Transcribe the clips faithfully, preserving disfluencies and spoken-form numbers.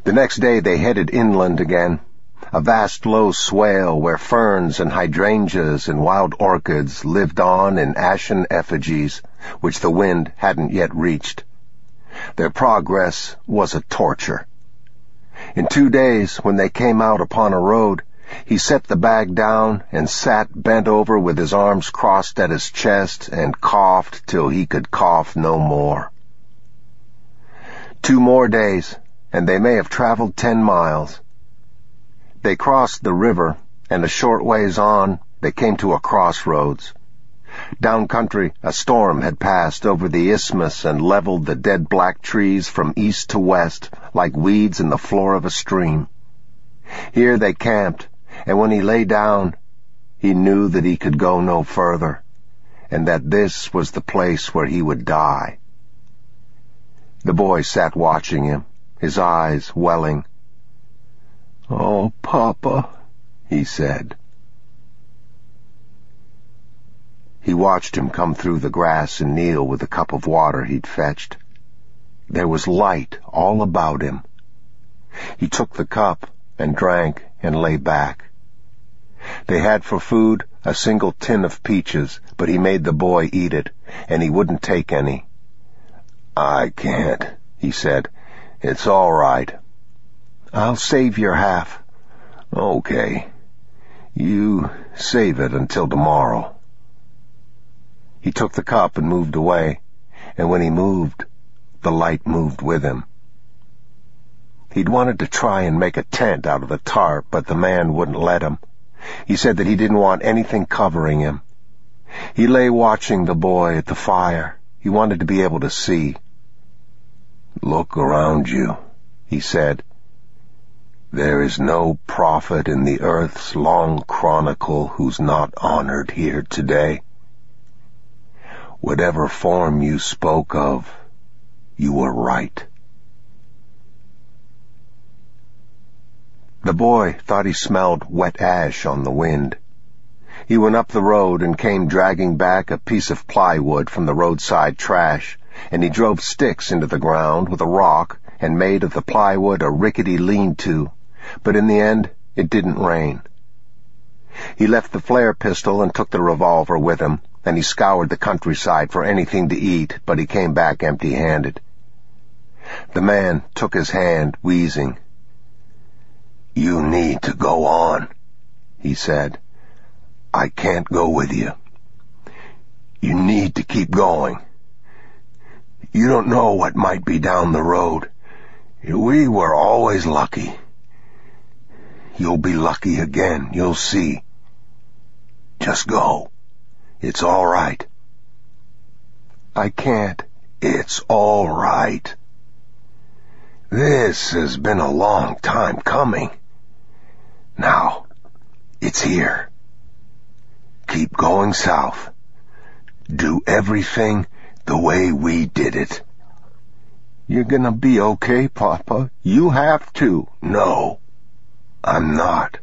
The next day they headed inland again, a vast low swale where ferns and hydrangeas and wild orchids lived on in ashen effigies, which the wind hadn't yet reached. Their progress was a torture. In two days, when they came out upon a road, he set the bag down and sat bent over with his arms crossed at his chest and coughed till he could cough no more. Two more days, and they may have traveled ten miles. They crossed the river, and a short ways on they came to a crossroads. Down country, a storm had passed over the isthmus and leveled the dead black trees from east to west like weeds in the floor of a stream. Here they camped, and when he lay down, he knew that he could go no further, and that this was the place where he would die. The boy sat watching him, his eyes welling. "Oh, Papa," he said. He watched him come through the grass and kneel with a cup of water he'd fetched. There was light all about him. He took the cup and drank and lay back. They had for food a single tin of peaches, but he made the boy eat it, and he wouldn't take any. "I can't," he said. "It's all right." "I'll save your half." "Okay. You save it until tomorrow." He took the cup and moved away, and when he moved, the light moved with him. He'd wanted to try and make a tent out of the tarp, but the man wouldn't let him. He said that he didn't want anything covering him. He lay watching the boy at the fire. He wanted to be able to see. "Look around you," he said. "There is no prophet in the earth's long chronicle who's not honored here today. Whatever form you spoke of, you were right." The boy thought he smelled wet ash on the wind. He went up the road and came dragging back a piece of plywood from the roadside trash, and he drove sticks into the ground with a rock and made of the plywood a rickety lean-to, but in the end it didn't rain. He left the flare pistol and took the revolver with him, and he scoured the countryside for anything to eat, but he came back empty-handed. The man took his hand, wheezing. "You need to go on," he said. "I can't go with you. You need to keep going. You don't know what might be down the road. We were always lucky. You'll be lucky again, you'll see. Just go. It's all right." "I can't." "It's all right. This has been a long time coming. Now, it's here. Keep going south. Do everything the way we did it." "You're gonna be okay, Papa. You have to." "No, I'm not.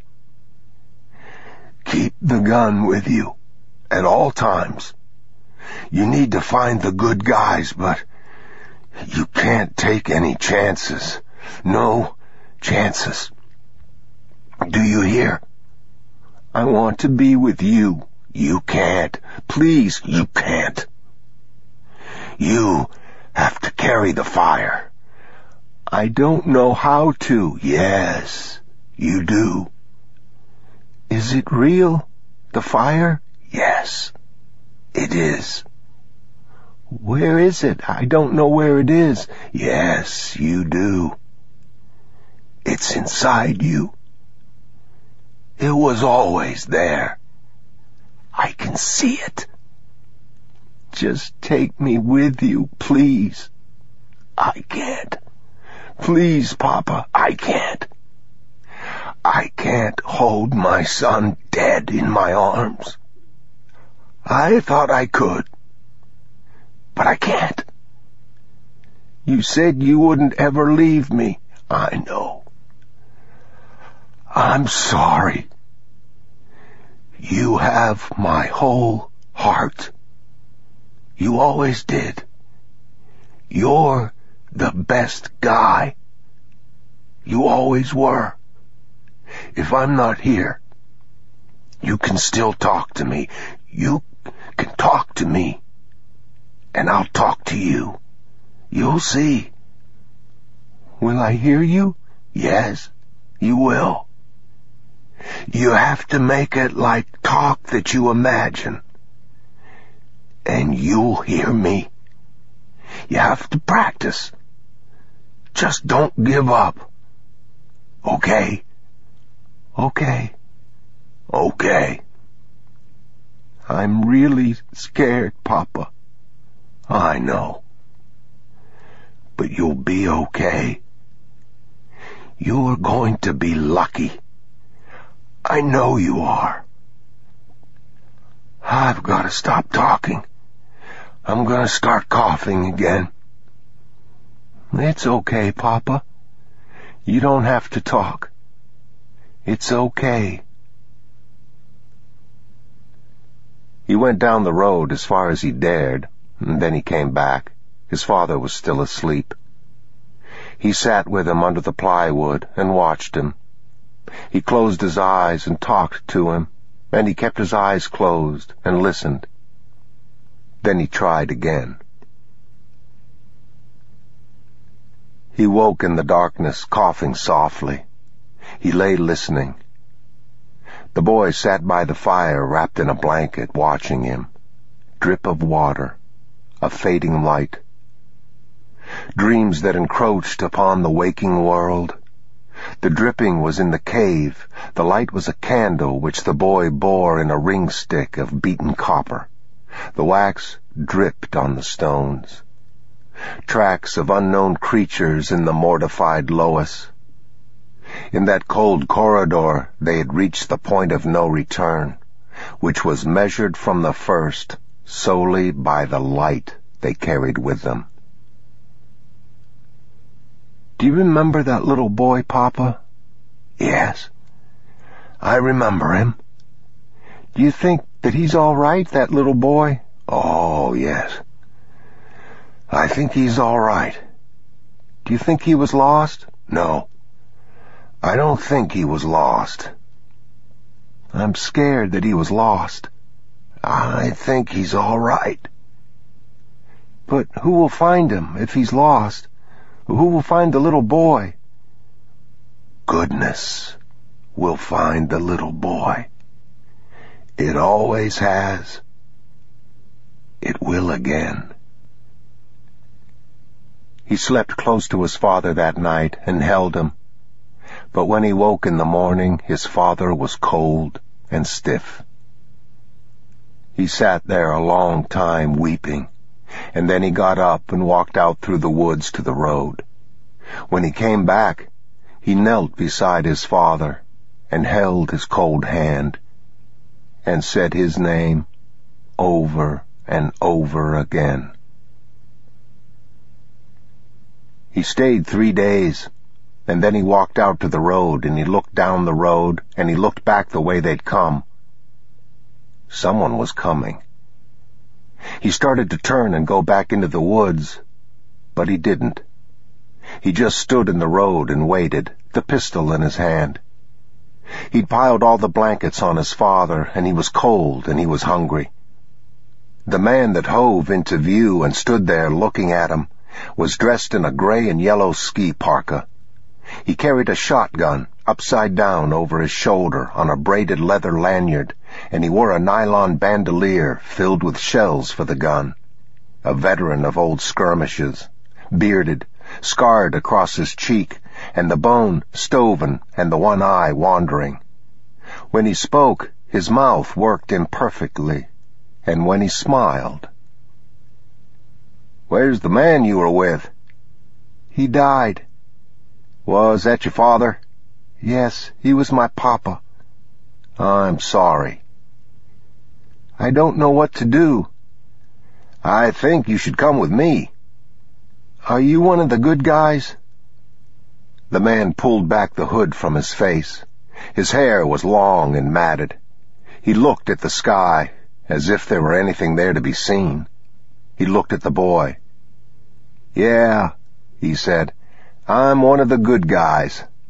Keep the gun with you at all times. You need to find the good guys, but you can't take any chances. No chances. Do you hear? I want to be with you." "You can't. Please, you can't. You have to carry the fire." "I don't know how to." "Yes, you do." "Is it real, the fire?" "Yes, it is." "Where is it? I don't know where it is." "Yes, you do. It's inside you. It was always there. I can see it." "Just take me with you, please." "I can't. Please, Papa, I can't. I can't hold my son dead in my arms. I thought I could, but I can't." "You said you wouldn't ever leave me." "I know. I'm sorry. You have my whole heart. You always did. You're the best guy. You always were. If I'm not here, you can still talk to me. You can talk to me, and I'll talk to you. You'll see. Will I hear you? Yes, you will. You have to make it like talk that you imagine, and you'll hear me. You have to practice. Just don't give up. Okay? Okay. Okay. I'm really scared, Papa. I know. But you'll be okay. You're going to be lucky. I know you are. I've got to stop talking. I'm going to start coughing again. It's okay, Papa. You don't have to talk. It's okay. He went down the road as far as he dared, and then he came back. His father was still asleep. He sat with him under the plywood and watched him. He closed his eyes and talked to him, and he kept his eyes closed and listened. Then he tried again. He woke in the darkness, coughing softly. He lay listening. The boy sat by the fire, wrapped in a blanket, watching him. Drip of water, a fading light. Dreams that encroached upon the waking world. The dripping was in the cave. The light was a candle which the boy bore in a ring stick of beaten copper. The wax dripped on the stones. Tracks of unknown creatures in the mortified Lois. In that cold corridor they had reached the point of no return, which was measured from the first solely by the light they carried with them. Do you remember that little boy, Papa? Yes, I remember him. Do you think that he's all right, that little boy? Oh, yes. I think he's all right. Do you think he was lost? No, I don't think he was lost. I'm scared that he was lost. I think he's all right. But who will find him if he's lost? Who will find the little boy? Goodness will find the little boy. It always has. It will again. He slept close to his father that night and held him. But when he woke in the morning, his father was cold and stiff. He sat there a long time weeping, and then he got up and walked out through the woods to the road. When he came back, he knelt beside his father and held his cold hand and said his name over and over again. He stayed three days, and then he walked out to the road, and he looked down the road, and he looked back the way they'd come. Someone was coming. He started to turn and go back into the woods, but he didn't. He just stood in the road and waited, the pistol in his hand. He'd piled all the blankets on his father, and he was cold and he was hungry. The man that hove into view and stood there looking at him was dressed in a gray and yellow ski parka. He carried a shotgun upside down over his shoulder on a braided leather lanyard, and he wore a nylon bandolier filled with shells for the gun. A veteran of old skirmishes, bearded, scarred across his cheek, and the bone stoven and the one eye wandering. When he spoke, his mouth worked imperfectly, and when he smiled... "Where's the man you were with?" "He died." "Was that your father?" "Yes, he was my papa." "I'm sorry." "I don't know what to do." "I think you should come with me." "Are you one of the good guys?" The man pulled back the hood from his face. His hair was long and matted. He looked at the sky, as if there were anything there to be seen. He looked at the boy. "Yeah," he said, "I'm one of the good guys."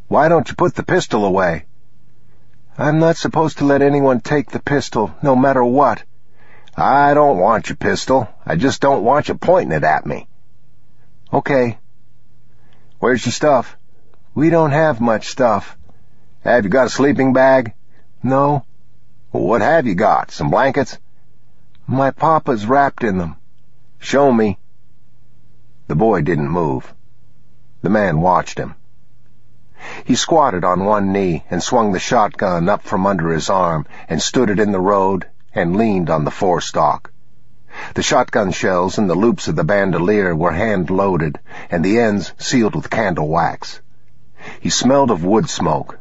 Why don't you put the pistol away?" "I'm not supposed to let anyone take the pistol, no matter what." "I don't want your pistol. I just don't want you pointing it at me." "Okay." "Where's your stuff?" "We don't have much stuff." "Have you got a sleeping bag?" "No." "Well, what have you got? Some blankets?" "My papa's wrapped in them." "Show me." The boy didn't move. The man watched him. He squatted on one knee and swung the shotgun up from under his arm and stood it in the road and leaned on the forestock. The shotgun shells and the loops of the bandolier were hand-loaded and the ends sealed with candle wax. He smelled of wood smoke.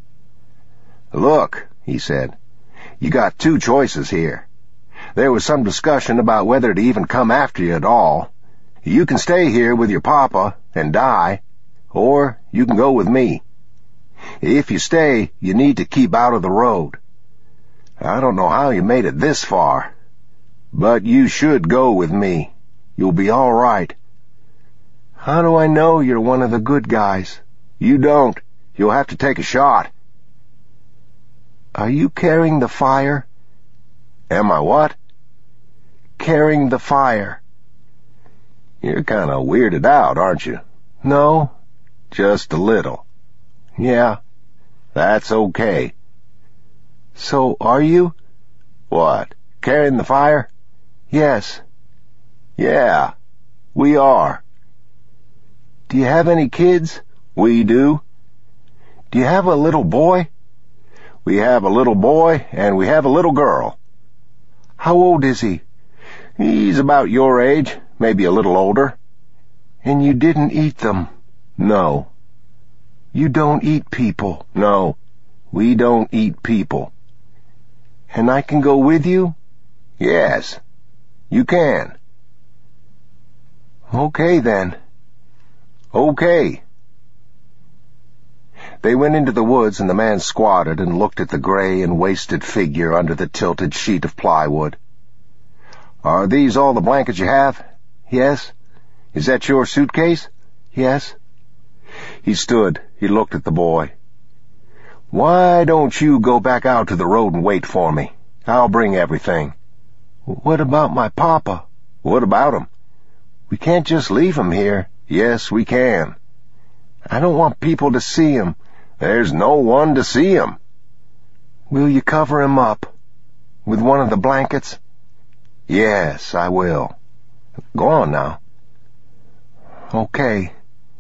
"Look," he said, "you got two choices here. There was some discussion about whether to even come after you at all. You can stay here with your papa and die, or you can go with me. If you stay, you need to keep out of the road. I don't know how you made it this far, but you should go with me. You'll be all right." "How do I know you're one of the good guys?" "You don't. You'll have to take a shot." "Are you carrying the fire?" "Am I what?" "Carrying the fire." "You're kind of weirded out, aren't you?" "No." "Just a little." "Yeah." "That's okay." "So are you?" "What, carrying the fire?" "Yes." "Yeah, we are." "Do you have any kids?" "We do." "Do you have a little boy?" "We have a little boy and we have a little girl." "How old is he?" "He's about your age, maybe a little older." "And you didn't eat them?" "No." "You don't eat people?" "No, we don't eat people." "And I can go with you?" "Yes, you can." "Okay, then." "Okay." They went into the woods and the man squatted and looked at the gray and wasted figure under the tilted sheet of plywood. "Are these all the blankets you have?" "Yes." "Is that your suitcase?" "Yes." He stood. He looked at the boy. "Why don't you go back out to the road and wait for me? I'll bring everything." "What about my papa?" "What about him?" "We can't just leave him here." "Yes, we can." "I don't want people to see him." "There's no one to see him." "Will you cover him up? With one of the blankets?" "Yes, I will. Go on now." "Okay."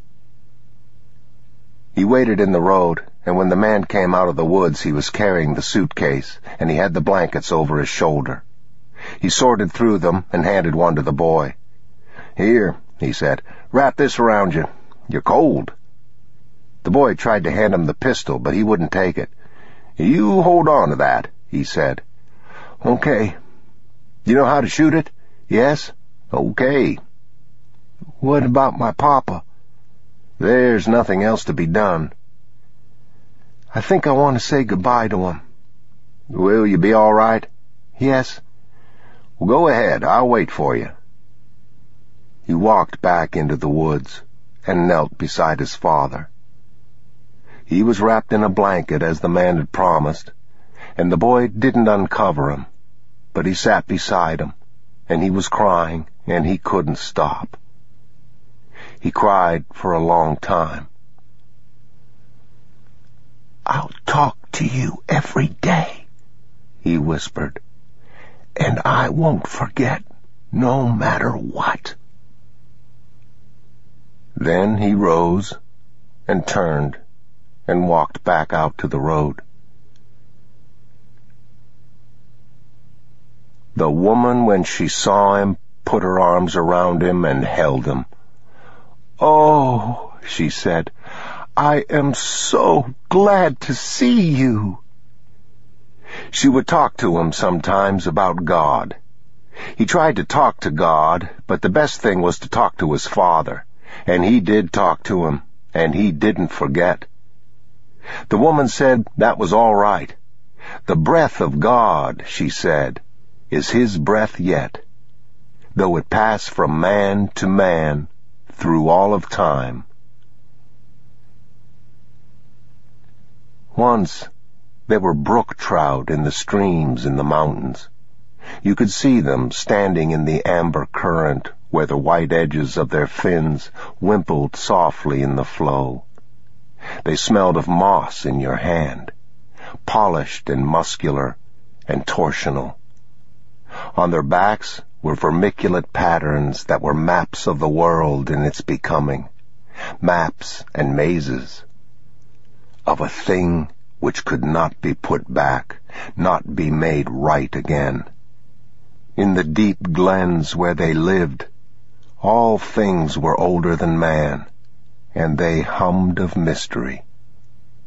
He waited in the road, and when the man came out of the woods he was carrying the suitcase, and he had the blankets over his shoulder. He sorted through them and handed one to the boy. "Here," he said, "wrap this around you. You're cold." The boy tried to hand him the pistol, but he wouldn't take it. "You hold on to that," he said. "Okay." "You know how to shoot it?" "Yes." "Okay." "What about my papa?" "There's nothing else to be done." "I think I want to say goodbye to him." "Will you be all right?" "Yes." "Well, go ahead. I'll wait for you." He walked back into the woods and knelt beside his father. He was wrapped in a blanket as the man had promised, and the boy didn't uncover him, but he sat beside him, and he was crying, and he couldn't stop. He cried for a long time. "I'll talk to you every day," he whispered, "and I won't forget, no matter what." Then he rose and turned and walked back out to the road. The woman, when she saw him, put her arms around him and held him. "Oh," she said, "I am so glad to see you." She would talk to him sometimes about God. He tried to talk to God, but the best thing was to talk to his father, and he did talk to him, and he didn't forget. The woman said that was all right. The breath of God, she said, is his breath yet, though it pass from man to man through all of time. Once, there were brook trout in the streams in the mountains. You could see them standing in the amber current where the white edges of their fins wimpled softly in the flow. They smelled of moss in your hand, polished and muscular and torsional. On their backs were vermiculate patterns that were maps of the world in its becoming, maps and mazes of a thing which could not be put back, not be made right again. In the deep glens where they lived, all things were older than man, and they hummed of mystery.